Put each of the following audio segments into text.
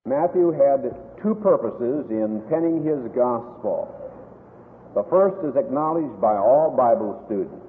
Matthew had two purposes in penning his gospel. The first is acknowledged by all Bible students.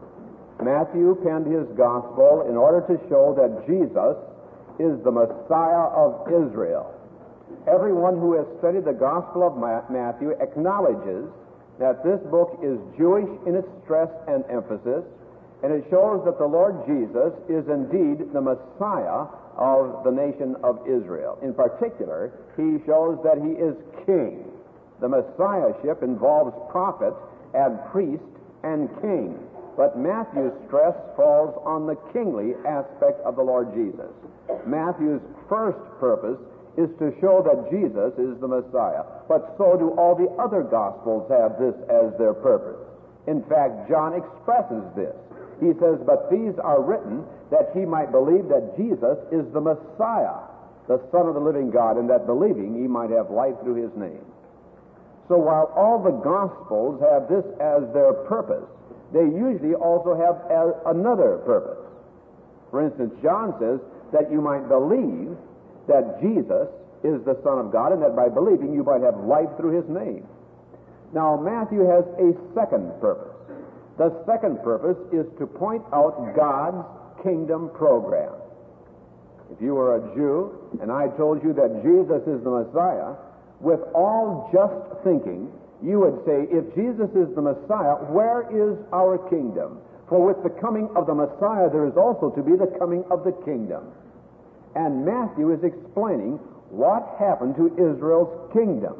Matthew penned his gospel in order to show that Jesus is the Messiah of Israel. Everyone who has studied the Gospel of Matthew acknowledges that this book is Jewish in its stress and emphasis, and it shows that the Lord Jesus is indeed the Messiah of the nation of Israel. In particular, he shows that he is king. The Messiahship involves prophet and priest and king, but Matthew's stress falls on the kingly aspect of the Lord Jesus. Matthew's first purpose is to show that Jesus is the Messiah, but so do all the other Gospels have this as their purpose. In fact, John expresses this. He says, "But these are written that he might believe that Jesus is the Messiah, the Son of the living God, and that believing he might have life through his name." So while all the Gospels have this as their purpose, they usually also have another purpose. For instance, John says that you might believe that Jesus is the Son of God, and that by believing you might have life through his name. Now, Matthew has a second purpose. The second purpose is to point out God's kingdom program. If you were a Jew and I told you that Jesus is the Messiah, with all just thinking, you would say, if Jesus is the Messiah, where is our kingdom? For with the coming of the Messiah, there is also to be the coming of the kingdom. And Matthew is explaining what happened to Israel's kingdom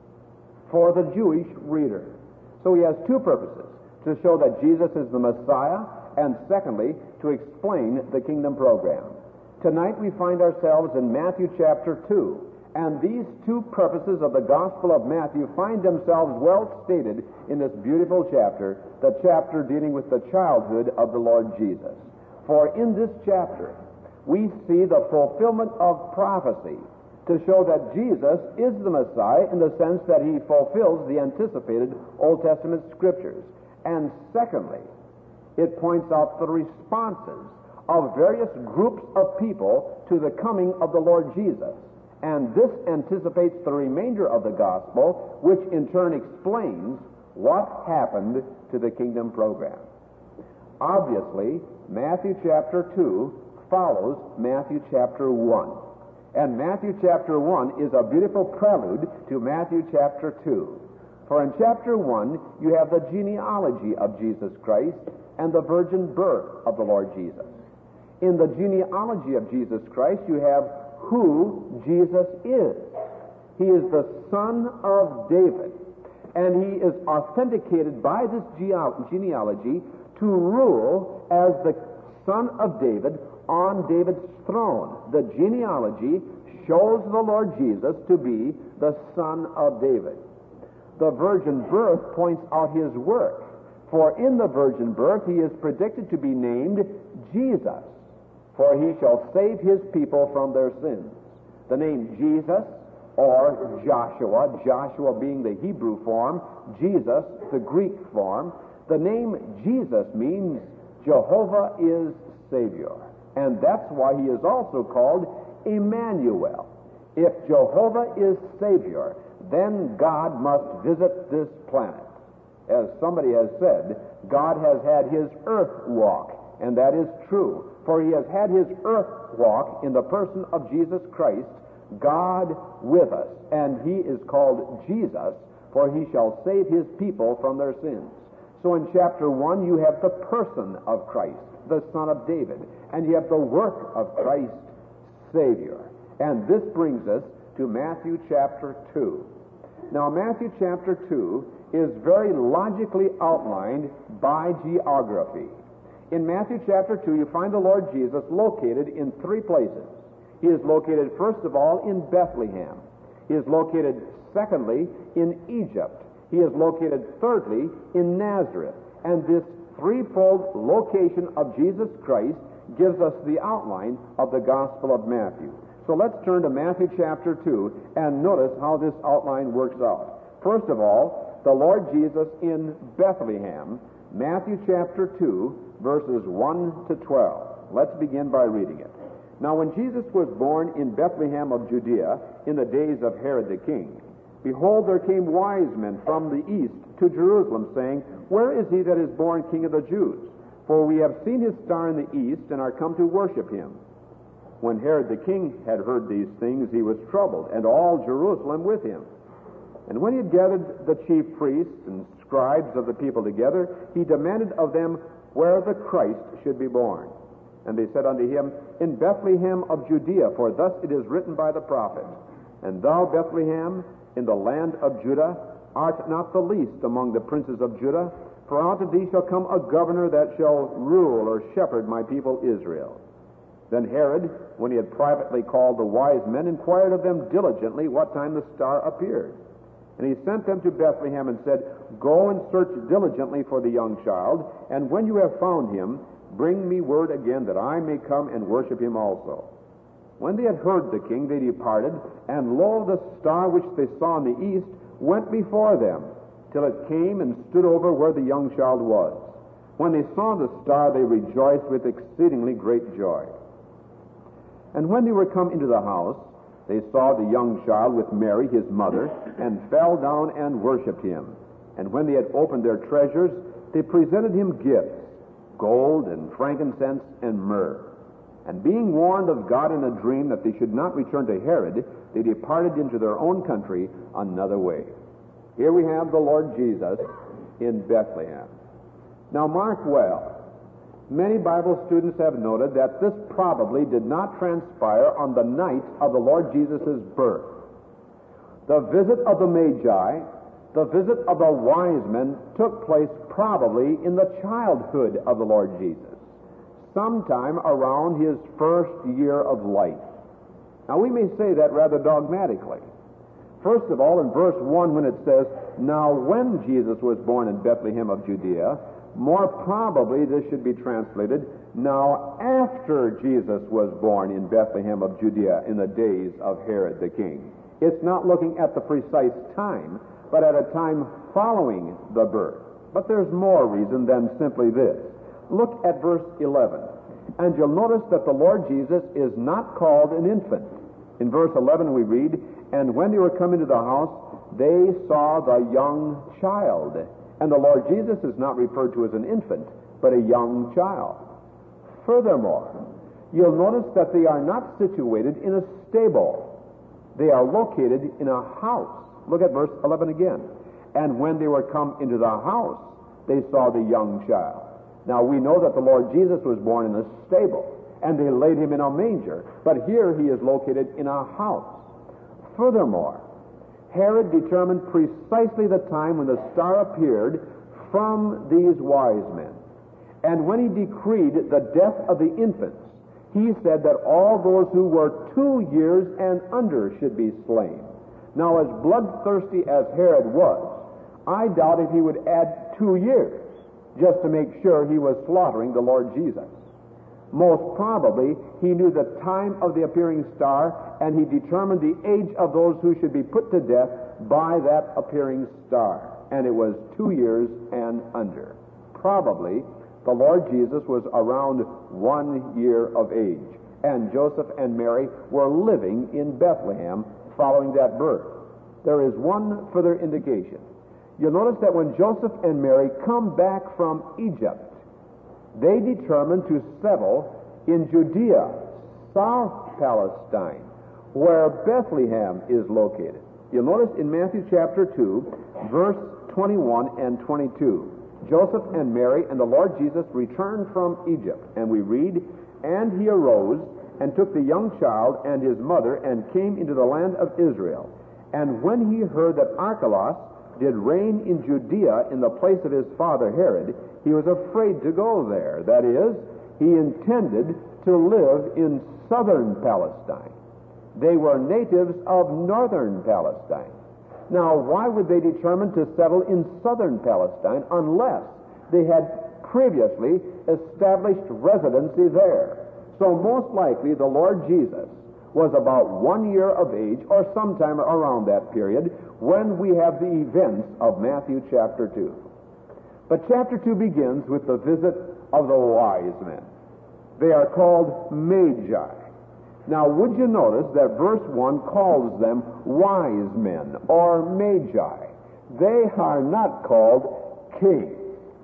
for the Jewish reader. So he has two purposes: to show that Jesus is the Messiah, and secondly, to explain the kingdom program. Tonight we find ourselves in Matthew chapter 2, and these two purposes of the Gospel of Matthew find themselves well stated in this beautiful chapter, the chapter dealing with the childhood of the Lord Jesus. For in this chapter, we see the fulfillment of prophecy to show that Jesus is the Messiah in the sense that he fulfills the anticipated Old Testament scriptures. And secondly, it points out the responses of various groups of people to the coming of the Lord Jesus. And this anticipates the remainder of the gospel, which in turn explains what happened to the kingdom program. Obviously, Matthew chapter 2 follows Matthew chapter 1. And Matthew chapter 1 is a beautiful prelude to Matthew chapter 2. For in chapter 1, you have the genealogy of Jesus Christ and the virgin birth of the Lord Jesus. In the genealogy of Jesus Christ, you have who Jesus is. He is the son of David, and he is authenticated by this genealogy to rule as the son of David on David's throne. The genealogy shows the Lord Jesus to be the son of David. The virgin birth points out his work, for in the virgin birth he is predicted to be named Jesus, for he shall save his people from their sins. The name Jesus, or Joshua being the Hebrew form, Jesus the Greek form, the name Jesus means Jehovah is Savior. And that's why he is also called Emmanuel. If Jehovah is Savior, then God must visit this planet. As somebody has said, God has had his earth walk, and that is true. For he has had his earth walk in the person of Jesus Christ, God with us. And he is called Jesus, for he shall save his people from their sins. So in chapter 1, you have the person of Christ, the son of David, and you have the work of Christ, Savior. And this brings us to Matthew chapter 2. Now, Matthew chapter 2 is very logically outlined by geography. In Matthew chapter 2, you find the Lord Jesus located in three places. He is located, first of all, in Bethlehem. He is located, secondly, in Egypt. He is located, thirdly, in Nazareth. And this threefold location of Jesus Christ gives us the outline of the Gospel of Matthew. So let's turn to Matthew chapter 2 and notice how this outline works out. First of all, the Lord Jesus in Bethlehem, Matthew chapter 2, verses 1 to 12. Let's begin by reading it. Now when Jesus was born in Bethlehem of Judea in the days of Herod the king, behold, there came wise men from the east to Jerusalem, saying, Where is he that is born King of the Jews? For we have seen his star in the east, and are come to worship him. When Herod the king had heard these things, he was troubled, and all Jerusalem with him. And when he had gathered the chief priests and scribes of the people together, he demanded of them where the Christ should be born. And they said unto him, In Bethlehem of Judea, for thus it is written by the prophet, And thou, Bethlehem, in the land of Judah, art not the least among the princes of Judah, for out of thee shall come a governor that shall rule or shepherd my people Israel. Then Herod, when he had privately called the wise men, inquired of them diligently what time the star appeared. And he sent them to Bethlehem and said, Go and search diligently for the young child, and when you have found him, bring me word again that I may come and worship him also. When they had heard the king, they departed, and lo, the star which they saw in the east went before them, till it came and stood over where the young child was. When they saw the star, they rejoiced with exceedingly great joy. And when they were come into the house, they saw the young child with Mary, his mother, and fell down and worshipped him. And when they had opened their treasures, they presented him gifts, gold and frankincense and myrrh. And being warned of God in a dream that they should not return to Herod, they departed into their own country another way. Here we have the Lord Jesus in Bethlehem. Now mark well, many Bible students have noted that this probably did not transpire on the night of the Lord Jesus' birth. The visit of the Magi, the visit of the wise men, took place probably in the childhood of the Lord Jesus, sometime around his first year of life. Now we may say that rather dogmatically. First of all, in verse 1, when it says, Now when Jesus was born in Bethlehem of Judea, more probably this should be translated, Now after Jesus was born in Bethlehem of Judea in the days of Herod the king. It's not looking at the precise time, but at a time following the birth. But there's more reason than simply this. Look at verse 11, and you'll notice that the Lord Jesus is not called an infant. In verse 11 we read, And when they were come into the house, they saw the young child. And the Lord Jesus is not referred to as an infant, but a young child. Furthermore, you'll notice that they are not situated in a stable. They are located in a house. Look at verse 11 again. And when they were come into the house, they saw the young child. Now we know that the Lord Jesus was born in a stable, and they laid him in a manger. But here he is located in a house. Furthermore, Herod determined precisely the time when the star appeared from these wise men. And when he decreed the death of the infants, he said that all those who were 2 years and under should be slain. Now, as bloodthirsty as Herod was, I doubt if he would add 2 years just to make sure he was slaughtering the Lord Jesus. Most probably, he knew the time of the appearing star, and he determined the age of those who should be put to death by that appearing star. And it was 2 years and under. Probably, the Lord Jesus was around 1 year of age, and Joseph and Mary were living in Bethlehem following that birth. There is one further indication. You'll notice that when Joseph and Mary come back from Egypt, they determined to settle in Judea, South Palestine, where Bethlehem is located. You'll notice in Matthew chapter 2, verse 21 and 22, Joseph and Mary and the Lord Jesus returned from Egypt, and we read, And he arose and took the young child and his mother and came into the land of Israel. And when he heard that Archelaus did reign in Judea in the place of his father Herod, he was afraid to go there. That is, he intended to live in southern Palestine. They were natives of northern Palestine. Now, why would they determine to settle in southern Palestine unless they had previously established residency there? So most likely the Lord Jesus was about 1 year of age, or sometime around that period, when we have the events of Matthew chapter 2. But chapter 2 begins with the visit of the wise men. They are called Magi. Now, would you notice that verse 1 calls them wise men or magi? They are not called kings.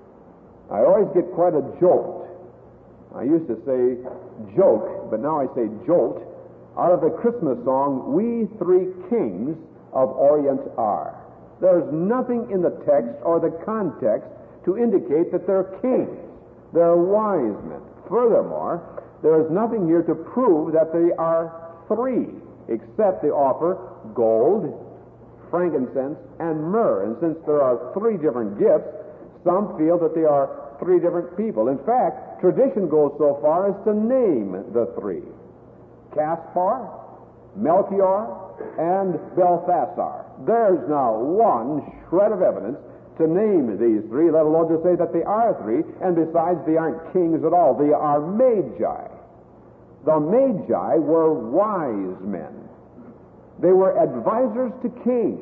I always get quite a jolt. I used to say joke, but now I say jolt, out of the Christmas song, "We Three Kings of Orient Are." There's nothing in the text or the context to indicate that they're kings. They're wise men. Furthermore, there is nothing here to prove that they are three, except they offer gold, frankincense, and myrrh. And since there are three different gifts, some feel that they are three different people. In fact, tradition goes so far as to name the three: Caspar, Melchior, and Belthassar. There's now one shred of evidence to name these three, let alone to say that they are three, and besides, they aren't kings at all. They are magi. The magi were wise men. They were advisors to kings,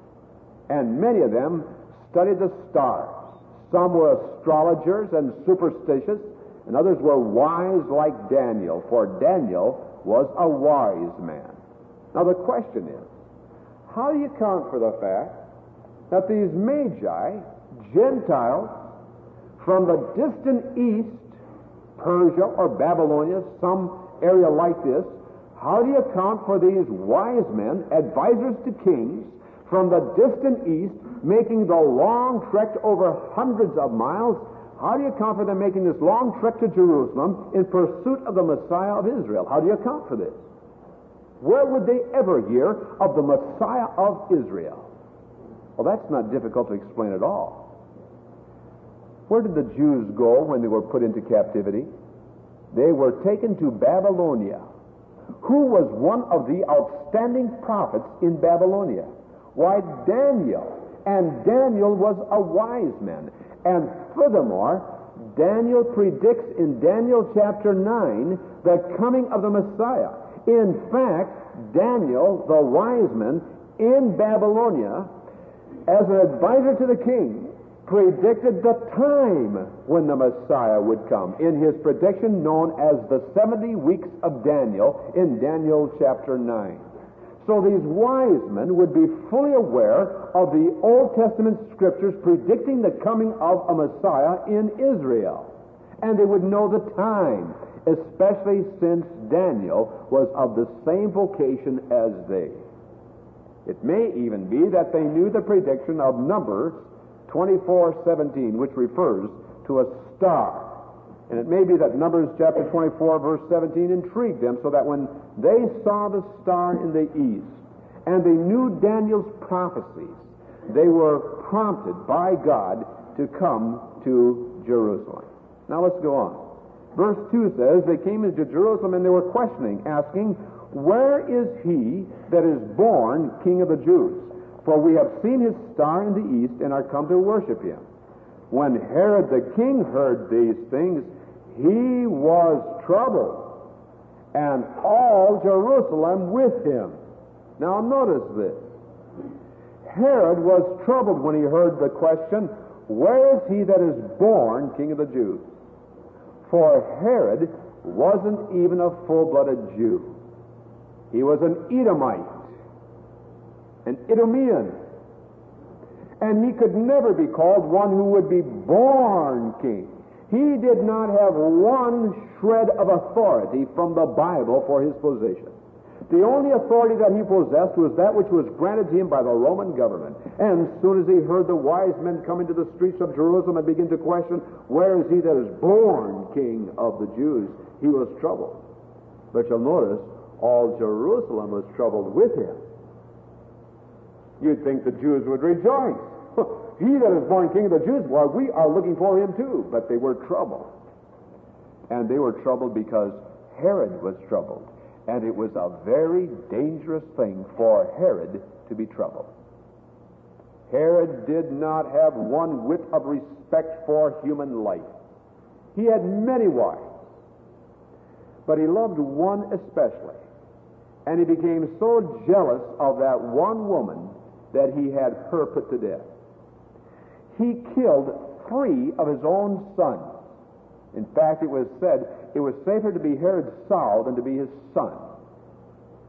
and many of them studied the stars. Some were astrologers and superstitious, and others were wise like Daniel, for Daniel was a wise man. Now the question is, how do you account for the fact that these magi, Gentiles, from the distant east, Persia or Babylonia, some area like this, how do you account for these wise men, advisors to kings, from the distant east, making the long trek over hundreds of miles? How do you account for them making this long trek to Jerusalem in pursuit of the Messiah of Israel? How do you account for this? Where would they ever hear of the Messiah of Israel? Well, that's not difficult to explain at all. Where did the Jews go when they were put into captivity? They were taken to Babylonia. Who was one of the outstanding prophets in Babylonia? Why, Daniel. And Daniel was a wise man. And furthermore, Daniel predicts in Daniel chapter 9 the coming of the Messiah. In fact, Daniel, the wise man in Babylonia, as an advisor to the king, predicted the time when the Messiah would come in his prediction known as the 70 weeks of Daniel in Daniel chapter 9. So these wise men would be fully aware of the Old Testament scriptures predicting the coming of a Messiah in Israel. And they would know the time, especially since Daniel was of the same vocation as they. It may even be that they knew the prediction of Numbers 24:17, which refers to a star. And it may be that Numbers chapter 24, verse 17 intrigued them so that when they saw the star in the east and they knew Daniel's prophecies, they were prompted by God to come to Jerusalem. Now let's go on. Verse 2 says, they came into Jerusalem and they were questioning, asking, "Where is he that is born King of the Jews? For we have seen his star in the east and are come to worship him." When Herod the king heard these things, he was troubled, and all Jerusalem with him. Now notice this. Herod was troubled when he heard the question, "Where is he that is born King of the Jews?" For Herod wasn't even a full-blooded Jew. He was an Edomite, an Idumean. And he could never be called one who would be born king. He did not have one shred of authority from the Bible for his position. The only authority that he possessed was that which was granted to him by the Roman government. And as soon as he heard the wise men come into the streets of Jerusalem and begin to question, "Where is he that is born King of the Jews?" he was troubled. But you'll notice, all Jerusalem was troubled with him. You'd think the Jews would rejoice. "He that is born King of the Jews, well, we are looking for him too." But they were troubled. And they were troubled because Herod was troubled. And it was a very dangerous thing for Herod to be troubled. Herod did not have one whit of respect for human life. He had many wives, but he loved one especially. And he became so jealous of that one woman that he had her put to death. He killed 3 of his own sons. In fact, it was said it was safer to be Herod's sow than to be his son.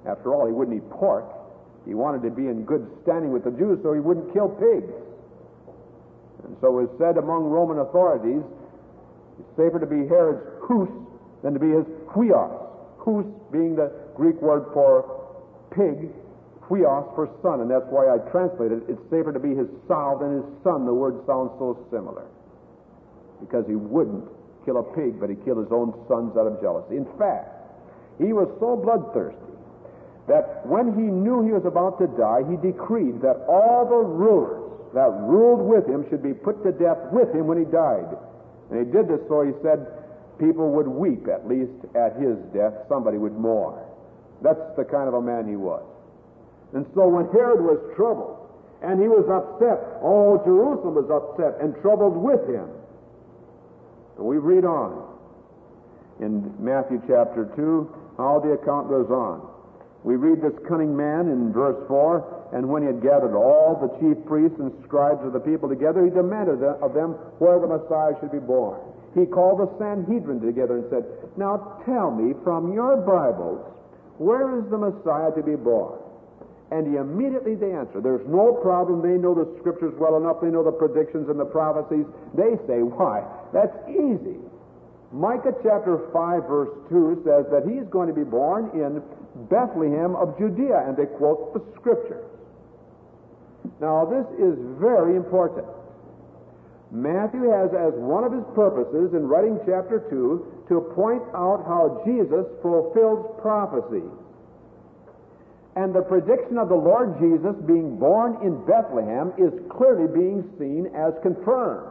After all, he wouldn't eat pork. He wanted to be in good standing with the Jews, so he wouldn't kill pigs. And so it was said among Roman authorities, it's safer to be Herod's hus than to be his huios. Hus being the Greek word for pig, huios for son, and that's why I translated it. It's safer to be his sow than his son. The word sounds so similar. Because he wouldn't kill a pig, but he killed his own sons out of jealousy. In fact, he was so bloodthirsty that when he knew he was about to die, he decreed that all the rulers that ruled with him should be put to death with him when he died. And he did this so he said people would weep, at least at his death. Somebody would mourn. That's the kind of a man he was. And so when Herod was troubled, and he was upset, all Jerusalem was upset and troubled with him. And we read on in Matthew chapter 2 how the account goes on. We read this cunning man in verse 4, and when he had gathered all the chief priests and scribes of the people together, he demanded of them where the Messiah should be born. He called the Sanhedrin together and said, "Now tell me from your Bibles, where is the Messiah to be born?" And immediately they answer. There's no problem. They know the Scriptures well enough. They know the predictions and the prophecies. They say, why, that's easy. Micah chapter 5 verse 2 says that he's going to be born in Bethlehem of Judea, and they quote the Scriptures. Now this is very important. Matthew has as one of his purposes in writing chapter 2 to point out how Jesus fulfills prophecy. And the prediction of the Lord Jesus being born in Bethlehem is clearly being seen as confirmed.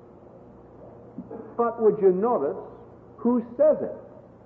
But would you notice who says it?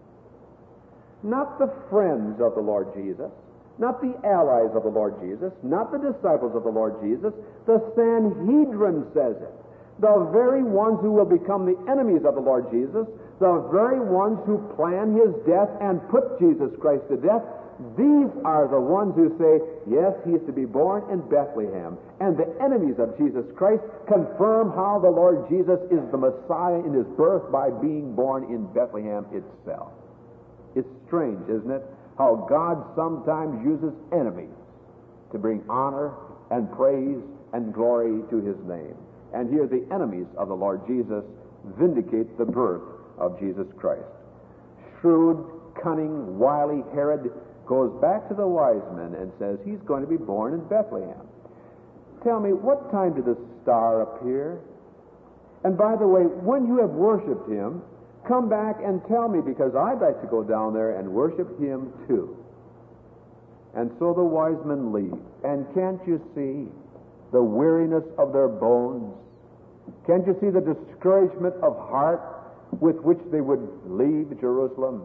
Not the friends of the Lord Jesus, not the allies of the Lord Jesus, not the disciples of the Lord Jesus. The Sanhedrin says it. The very ones who will become the enemies of the Lord Jesus, the very ones who plan his death and put Jesus Christ to death, these are the ones who say, yes, he is to be born in Bethlehem. And the enemies of Jesus Christ confirm how the Lord Jesus is the Messiah in his birth by being born in Bethlehem itself. It's strange, isn't it, how God sometimes uses enemies to bring honor and praise and glory to his name. And here the enemies of the Lord Jesus vindicate the birth of Jesus Christ. Shrewd, cunning, wily Herod goes back to the wise men and says he's going to be born in Bethlehem. Tell me, what time did the star appear? And by the way, when you have worshipped him, come back and tell me, because I'd like to go down there and worship him too. And so the wise men leave. And can't you see the weariness of their bones? Can't you see the discouragement of heart with which they would leave Jerusalem?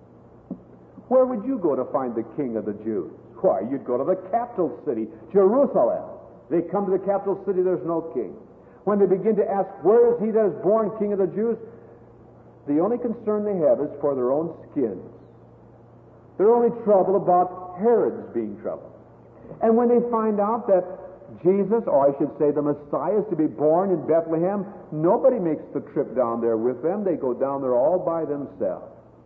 Where would you go to find the King of the Jews? Why, you'd go to the capital city, Jerusalem. They come to the capital city, there's no king. When they begin to ask, where is he that is born King of the Jews? The only concern they have is for their own skins. They're only troubled about Herod's being troubled. And when they find out that Jesus, or I should say the Messiah, is to be born in Bethlehem, nobody makes the trip down there with them. They go down there all by themselves.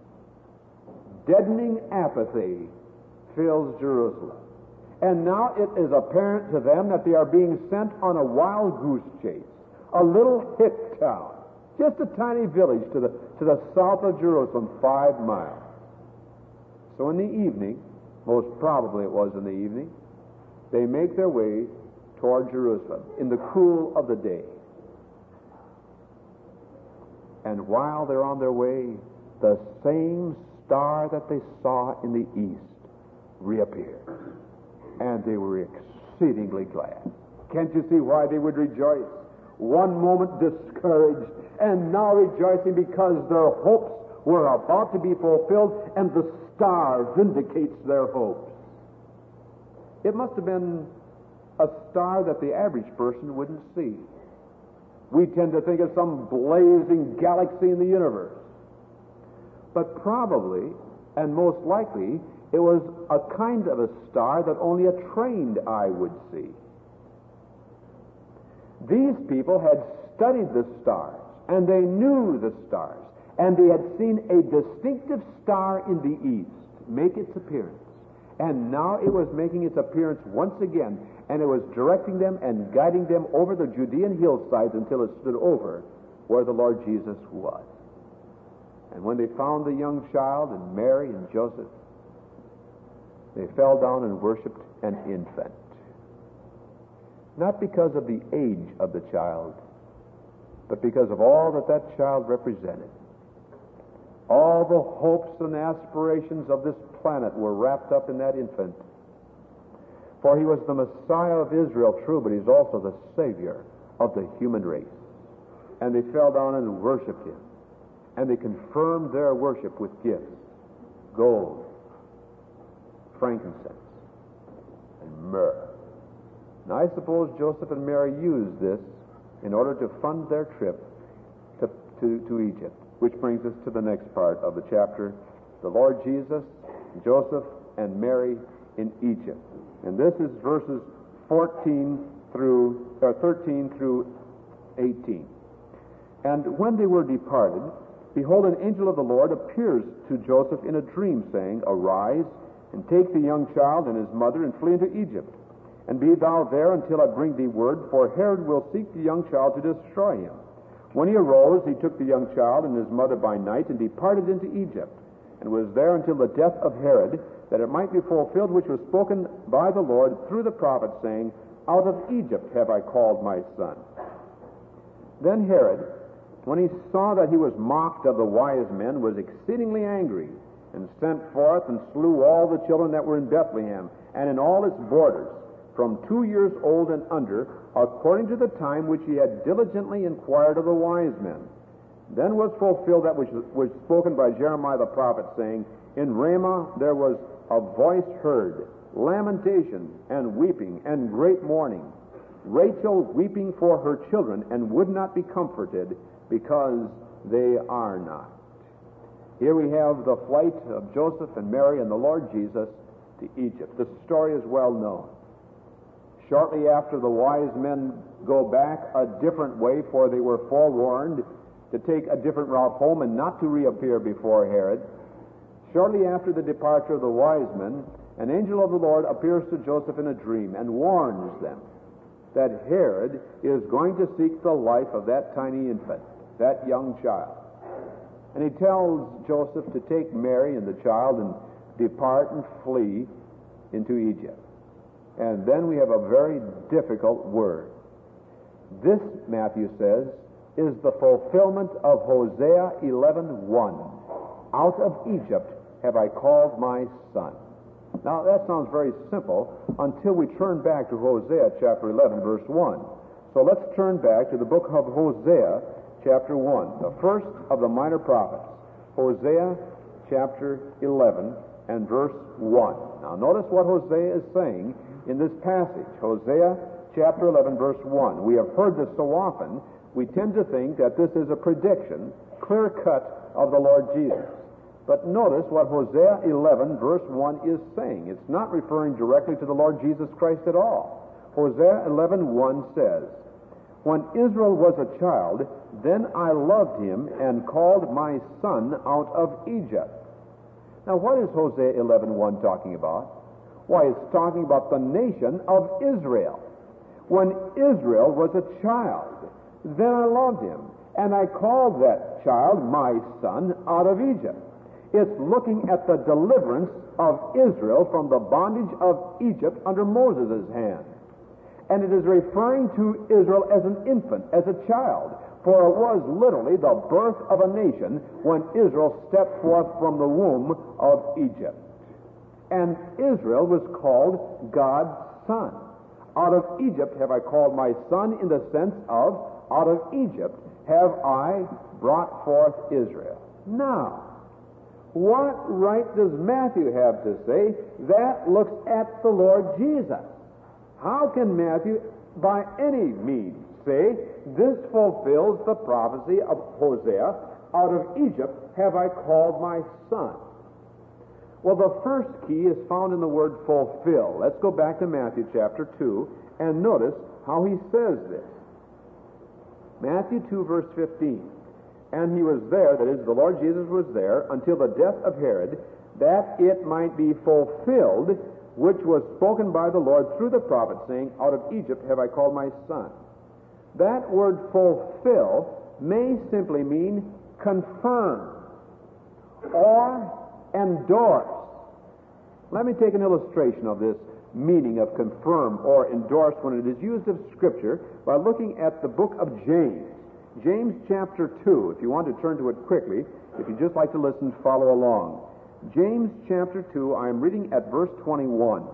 Deadening apathy fills Jerusalem. And now it is apparent to them that they are being sent on a wild goose chase. A little hick town. Just a tiny village to the south of Jerusalem, 5 miles. So in the evening, most probably it was in the evening, they make their way toward Jerusalem in the cool of the day. And while they're on their way, the same star that they saw in the east reappeared. And they were exceedingly glad. Can't you see why they would rejoice? One moment discouraged, and now rejoicing because their hopes were about to be fulfilled, and the star vindicates their hopes. It must have been a star that the average person wouldn't see. We tend to think of some blazing galaxy in the universe. But probably, and most likely, it was a kind of a star that only a trained eye would see. These people had studied the stars, and they knew the stars, and they had seen a distinctive star in the east make its appearance. And now it was making its appearance once again, and it was directing them and guiding them over the Judean hillsides until it stood over where the Lord Jesus was. And when they found the young child and Mary and Joseph, they fell down and worshiped an infant. Not because of the age of the child, but because of all that that child represented. All the hopes and aspirations of this planet were wrapped up in that infant. For he was the Messiah of Israel, true, but he's also the Savior of the human race. And they fell down and worshiped him. And they confirmed their worship with gifts: gold, frankincense, and myrrh. Now I suppose Joseph and Mary used this in order to fund their trip to Egypt, which brings us to the next part of the chapter: the Lord Jesus, Joseph, and Mary in Egypt. And this is verses 13 through 18. And when they were departed, behold, an angel of the Lord appears to Joseph in a dream, saying, Arise, and take the young child and his mother, and flee into Egypt. And be thou there until I bring thee word, for Herod will seek the young child to destroy him. When he arose, he took the young child and his mother by night, and departed into Egypt, and was there until the death of Herod, that it might be fulfilled which was spoken by the Lord through the prophet, saying, Out of Egypt have I called my son. Then Herod, when he saw that he was mocked of the wise men, was exceedingly angry, and sent forth and slew all the children that were in Bethlehem, and in all its borders, from 2 years old and under, according to the time which he had diligently inquired of the wise men. Then was fulfilled that which was spoken by Jeremiah the prophet, saying, In Ramah there was a voice heard, lamentation and weeping and great mourning, Rachel weeping for her children, and would not be comforted, because they are not. Here we have the flight of Joseph and Mary and the Lord Jesus to Egypt. The story is well known. Shortly after, the wise men go back a different way, for they were forewarned to take a different route home and not to reappear before Herod. Shortly after the departure of the wise men, an angel of the Lord appears to Joseph in a dream and warns them that Herod is going to seek the life of that tiny infant, that young child. And he tells Joseph to take Mary and the child and depart and flee into Egypt. And then we have a very difficult word. This, Matthew says, is the fulfillment of Hosea 11:1. Out of Egypt have I called my son. Now, that sounds very simple until we turn back to Hosea chapter 11, verse 1. So let's turn back to the book of Hosea chapter 1, the first of the minor prophets. Hosea chapter 11 and verse 1. Now, notice what Hosea is saying in this passage. Hosea chapter 11, verse 1. We have heard this so often, we tend to think that this is a prediction, clear cut, of the Lord Jesus. But notice what Hosea 11, verse 1 is saying. It's not referring directly to the Lord Jesus Christ at all. Hosea 11:1 says, When Israel was a child, then I loved him and called my son out of Egypt. Now, what is Hosea 11:1 talking about? Why, it's talking about the nation of Israel. When Israel was a child, then I loved him, and I called that child my son out of Egypt. It's looking at the deliverance of Israel from the bondage of Egypt under Moses' hand. And it is referring to Israel as an infant, as a child, for it was literally the birth of a nation when Israel stepped forth from the womb of Egypt. And Israel was called God's son. Out of Egypt have I called my son, in the sense of, out of Egypt have I brought forth Israel. Now, what right does Matthew have to say that looks at the Lord Jesus? How can Matthew, by any means, say this fulfills the prophecy of Hosea, out of Egypt have I called my son? Well, the first key is found in the word fulfill. Let's go back to Matthew chapter 2 and notice how he says this. Matthew 2, verse 15. And he was there, that is, the Lord Jesus was there, until the death of Herod, that it might be fulfilled, which was spoken by the Lord through the prophet, saying, Out of Egypt have I called my son. That word fulfill may simply mean confirm or endorse. Let me take an illustration of this meaning of confirm or endorse when it is used of Scripture by looking at the book of James. James chapter 2, if you want to turn to it quickly, if you'd just like to listen, follow along. James chapter 2, I am reading at verse 21.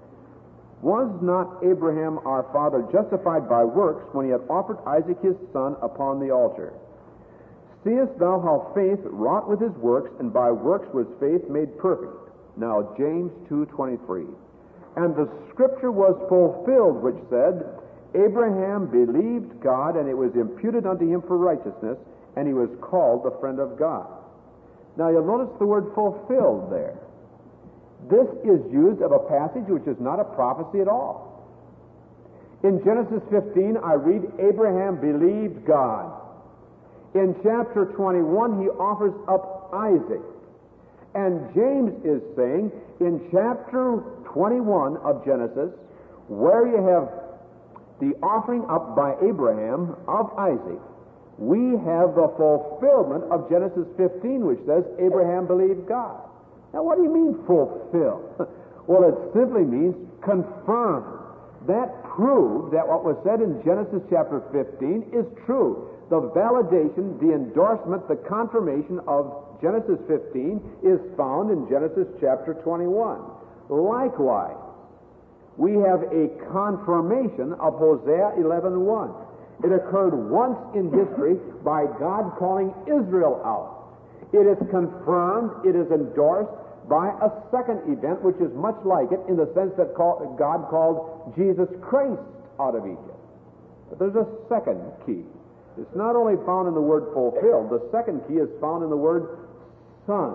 Was not Abraham our father justified by works when he had offered Isaac his son upon the altar? Seest thou how faith wrought with his works, and by works was faith made perfect? Now James 2:23. And the scripture was fulfilled, which said, Abraham believed God, and it was imputed unto him for righteousness, and he was called the friend of God. Now you'll notice the word fulfilled there. This is used of a passage which is not a prophecy at all. In Genesis 15, I read, Abraham believed God. In chapter 21, he offers up Isaac. And James is saying, in chapter 21 of Genesis, where you have the offering up by Abraham of Isaac, we have the fulfillment of Genesis 15, which says Abraham believed God. Now, what do you mean fulfill? Well, it simply means confirm. That proved that what was said in Genesis chapter 15 is true. The validation, the endorsement, the confirmation of Genesis 15 is found in Genesis chapter 21. Likewise, we have a confirmation of Hosea 11:1. It occurred once in history by God calling Israel out. It is confirmed, it is endorsed by a second event which is much like it in the sense that God called Jesus Christ out of Egypt. But there's a second key. It's not only found in the word fulfilled, the second key is found in the word son.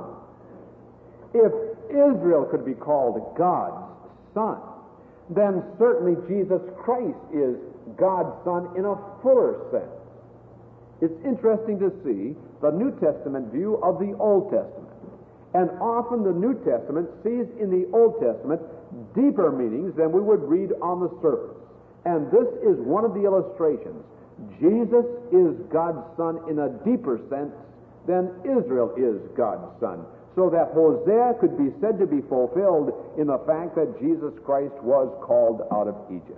If Israel could be called God's son, then certainly Jesus Christ is God's son in a fuller sense. It's interesting to see the New Testament view of the Old Testament. And often the New Testament sees in the Old Testament deeper meanings than we would read on the surface. And this is one of the illustrations. Jesus is God's son in a deeper sense than Israel is God's son. So that Hosea could be said to be fulfilled in the fact that Jesus Christ was called out of Egypt.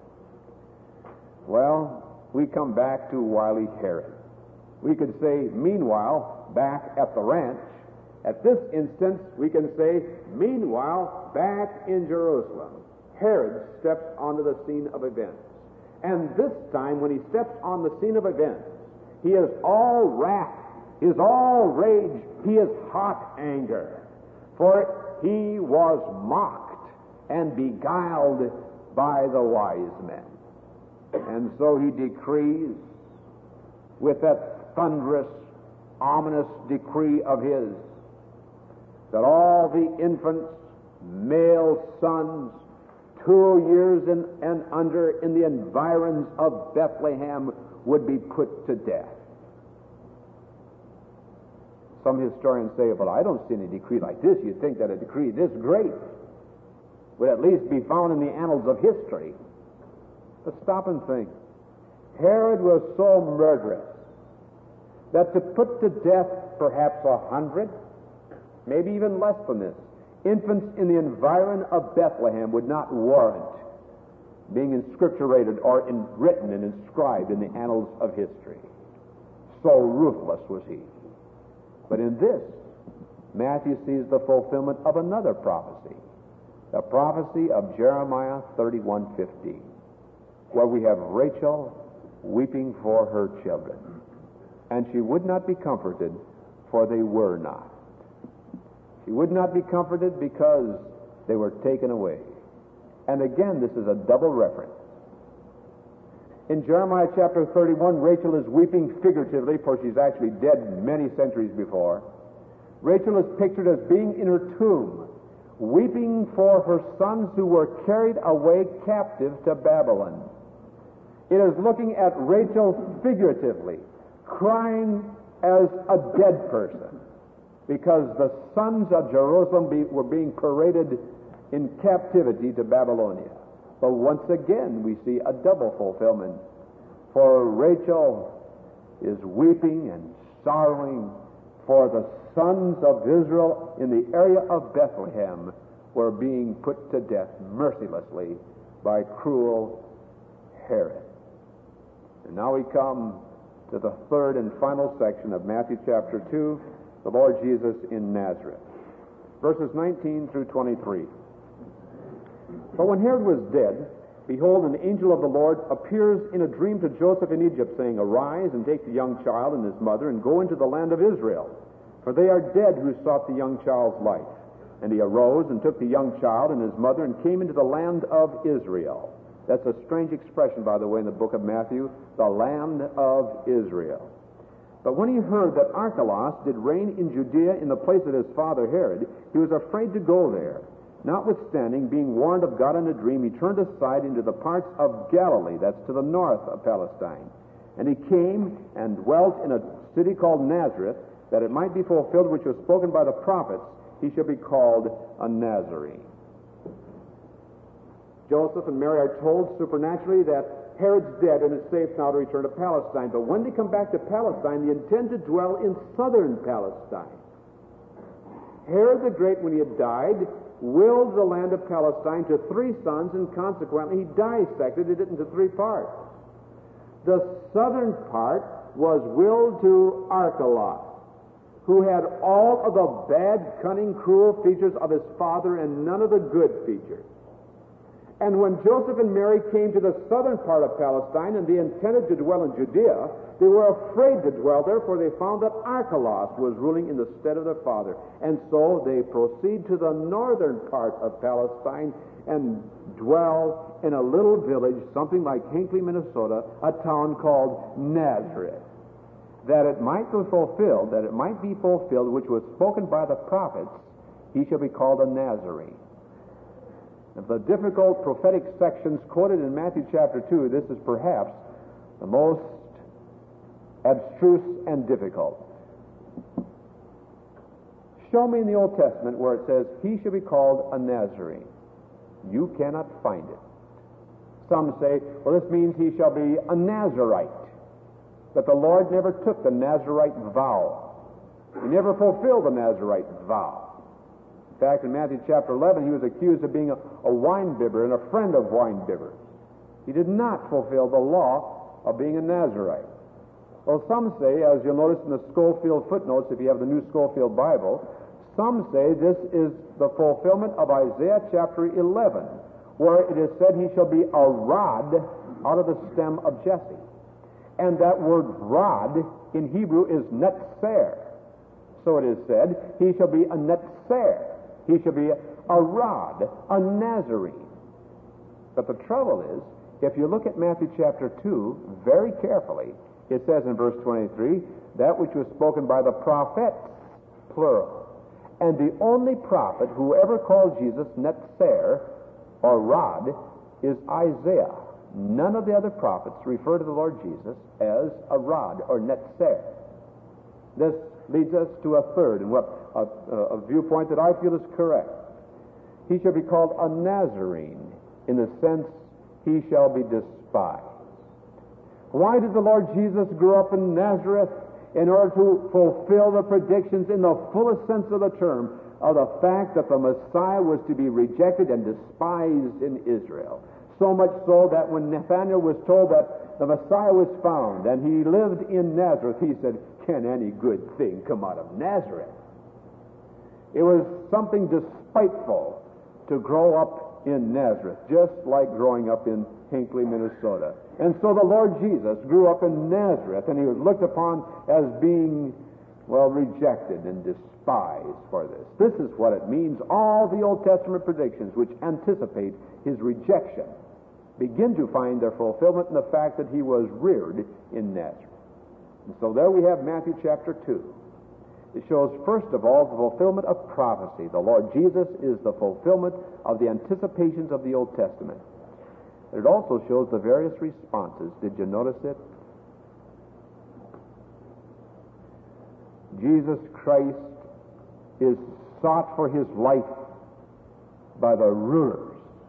Well, we come back to wily Herod. We could say, meanwhile, back at the ranch. At this instance, we can say, meanwhile, back in Jerusalem. Herod steps onto the scene of events. And this time, when he steps on the scene of events, he is all wrath, he is all rage, he is hot anger. For he was mocked and beguiled by the wise men. And so he decrees with that thunderous, ominous decree of his that all the infants, male sons, 2 years and under in the environs of Bethlehem would be put to death. Some historians say, well, I don't see any decree like this. You'd think that a decree this great would at least be found in the annals of history. But stop and think. Herod was so murderous that to put to death perhaps 100, maybe even less than this, infants in the environ of Bethlehem would not warrant being inscripturated or written and inscribed in the annals of history. So ruthless was he. But in this, Matthew sees the fulfillment of another prophecy, the prophecy of Jeremiah 31:15, where we have Rachel weeping for her children. And she would not be comforted, for they were not. She would not be comforted because they were taken away. And again, this is a double reference. In Jeremiah chapter 31, Rachel is weeping figuratively, for she's actually dead many centuries before. Rachel is pictured as being in her tomb, weeping for her sons who were carried away captive to Babylon. It is looking at Rachel figuratively, crying as a dead person. because the sons of Jerusalem were being paraded in captivity to Babylonia. But once again, we see a double fulfillment. For Rachel is weeping and sorrowing, for the sons of Israel in the area of Bethlehem were being put to death mercilessly by cruel Herod. And now we come to the third and final section of Matthew chapter 2, the Lord Jesus in Nazareth. Verses 19 through 23. But when Herod was dead, behold, an angel of the Lord appears in a dream to Joseph in Egypt, saying, Arise and take the young child and his mother, and go into the land of Israel, for they are dead who sought the young child's life. And he arose and took the young child and his mother and came into the land of Israel. That's a strange expression, by the way, in the book of Matthew, the land of Israel. But when he heard that Archelaus did reign in Judea in the place of his father Herod, he was afraid to go there. Notwithstanding, being warned of God in a dream, he turned aside into the parts of Galilee, that's to the north of Palestine. And he came and dwelt in a city called Nazareth, that it might be fulfilled which was spoken by the prophets, he shall be called a Nazarene. Joseph and Mary are told supernaturally that Herod's dead and it's safe now to return to Palestine. But when they come back to Palestine, they intend to dwell in southern Palestine. Herod the Great, when he had died, willed the land of Palestine to three sons, and consequently he dissected it into three parts. The southern part was willed to Archelaus, who had all of the bad, cunning, cruel features of his father and none of the good features. And when Joseph and Mary came to the southern part of Palestine and they intended to dwell in Judea, they were afraid to dwell there, for they found that Archelaus was ruling in the stead of their father. And so they proceed to the northern part of Palestine and dwell in a little village, something like Hinckley, Minnesota, a town called Nazareth. That it might be fulfilled, which was spoken by the prophets, he shall be called a Nazarene. Of the difficult prophetic sections quoted in Matthew chapter 2, this is perhaps the most abstruse and difficult. Show me in the Old Testament where it says, he shall be called a Nazarene. You cannot find it. Some say, well, this means he shall be a Nazarite. But the Lord never took the Nazarite vow. He never fulfilled the Nazarite vow. In fact, in Matthew chapter 11, he was accused of being a wine bibber and a friend of wine bibbers. He did not fulfill the law of being a Nazarite. Well, some say, as you'll notice in the Schofield footnotes, if you have the New Schofield Bible, some say this is the fulfillment of Isaiah chapter 11, where it is said he shall be a rod out of the stem of Jesse. And that word rod in Hebrew is netzer. So it is said, he shall be a netzer. He shall be a rod, a Nazarene. But the trouble is, if you look at Matthew chapter 2 very carefully, it says in verse 23, that which was spoken by the prophets, plural. And the only prophet who ever called Jesus netzer, or rod, is Isaiah. None of the other prophets refer to the Lord Jesus as a rod or netzer. This leads us to a third, and a viewpoint that I feel is correct. He shall be called a Nazarene, in the sense he shall be despised. Why did the Lord Jesus grow up in Nazareth? In order to fulfill the predictions in the fullest sense of the term of the fact that the Messiah was to be rejected and despised in Israel. So much so that when Nathanael was told that the Messiah was found and he lived in Nazareth, he said, can any good thing come out of Nazareth? It was something despiteful to grow up in Nazareth, just like growing up in Hinckley, Minnesota. And so the Lord Jesus grew up in Nazareth, and he was looked upon as being, well, rejected and despised for this. This is what it means. All the Old Testament predictions which anticipate his rejection begin to find their fulfillment in the fact that he was reared in Nazareth. And so there we have Matthew chapter 2. It shows, first of all, the fulfillment of prophecy. The Lord Jesus is the fulfillment of the anticipations of the Old Testament. It also shows the various responses. Did you notice it? Jesus Christ is sought for his life by the rulers.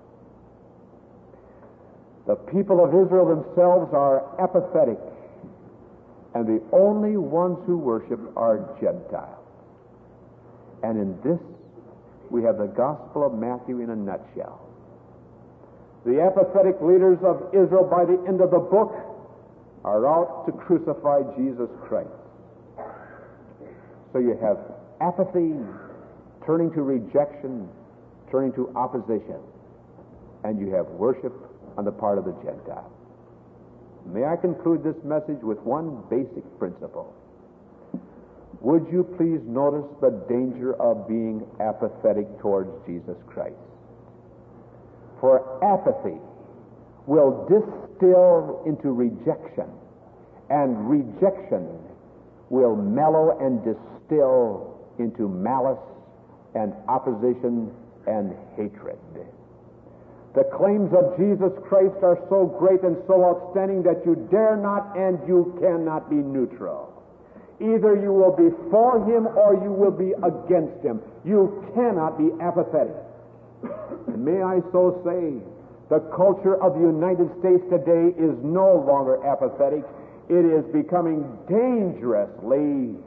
The people of Israel themselves are apathetic, and the only ones who worship are Gentiles. And in this, we have the Gospel of Matthew in a nutshell. The apathetic leaders of Israel, by the end of the book, are out to crucify Jesus Christ. So you have apathy turning to rejection, turning to opposition, and you have worship on the part of the Gentiles. May I conclude this message with one basic principle? Would you please notice the danger of being apathetic towards Jesus Christ? For apathy will distill into rejection, and rejection will mellow and distill into malice and opposition and hatred. The claims of Jesus Christ are so great and so outstanding that you dare not and you cannot be neutral. Either you will be for him or you will be against him. You cannot be apathetic. And may I so say, the culture of the United States today is no longer apathetic. It is becoming dangerously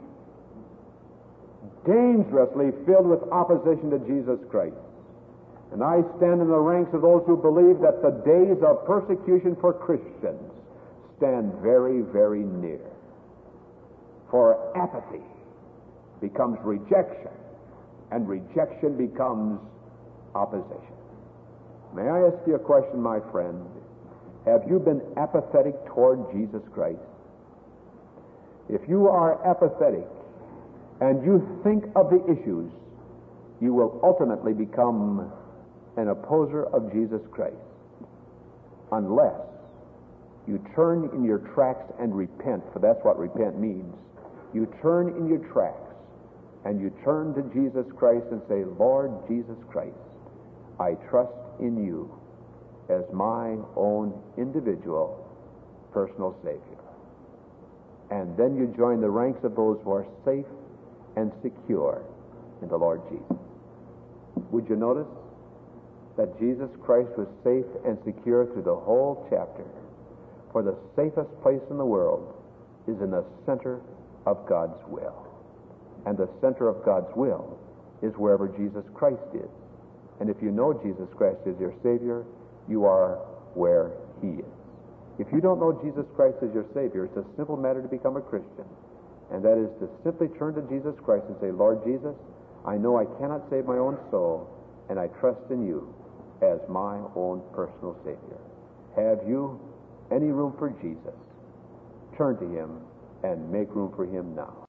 filled with opposition to Jesus Christ. And I stand in the ranks of those who believe that the days of persecution for Christians stand very, very near. For apathy becomes rejection, and rejection becomes opposition. May I ask you a question, my friend? Have you been apathetic toward Jesus Christ? If you are apathetic and you think of the issues, you will ultimately become an opposer of Jesus Christ, unless you turn in your tracks and repent, for that's what repent means. You turn in your tracks and you turn to Jesus Christ and say, Lord Jesus Christ, I trust in you as my own individual personal Savior. And then you join the ranks of those who are safe and secure in the Lord Jesus. Would you notice that Jesus Christ was safe and secure through the whole chapter? For the safest place in the world is in the center of God's will. And the center of God's will is wherever Jesus Christ is. And if you know Jesus Christ as your Savior, you are where He is. If you don't know Jesus Christ as your Savior, it's a simple matter to become a Christian. And that is to simply turn to Jesus Christ and say, Lord Jesus, I know I cannot save my own soul, and I trust in you as my own personal Savior. Have you any room for Jesus? Turn to Him and make room for Him now.